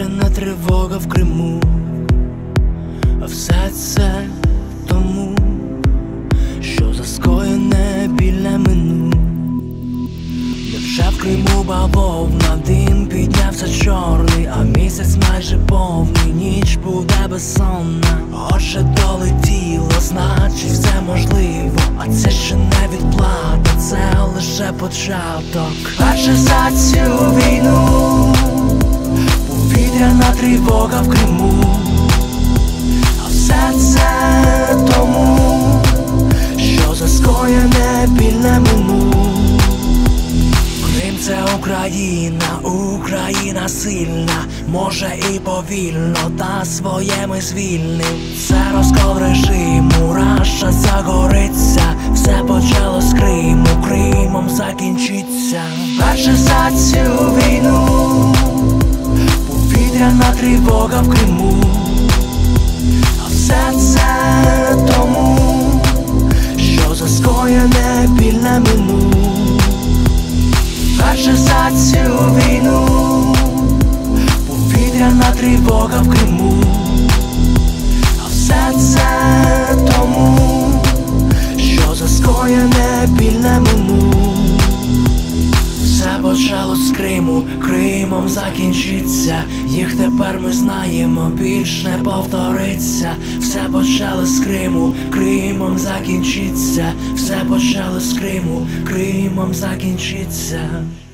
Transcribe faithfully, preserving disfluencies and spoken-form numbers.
Повітряна тривога в Криму, а все це тому, що за скоєне біля мину. Невже в Криму бавовна, дим піднявся чорний, а місяць майже повний, ніч буде безсонна. Отже долетіло, значить все можливо, а це ще не відплата, це лише початок. Перше за цю війну, повітряна тривога в Криму, а все це тому, що за скоєне біль мину. Крим — це Україна, Україна сильна, може і повільно, та своє ми звільним. Це розкол режиму, Раша загориться, все почало з Криму, Кримом закінчиться. Перше за цю війну, повітряна тривога в Криму, а все це тому, що за скоєне біль мину. Перше за цю війну, повітряна тривога в Криму, а все це тому, що за скоєне біль мину. Все почало з Криму, Кримом закінчиться, їх тепер ми знаємо, більш не повториться. Все почало з Криму, Кримом закінчиться, все почало з Криму, Кримом закінчиться.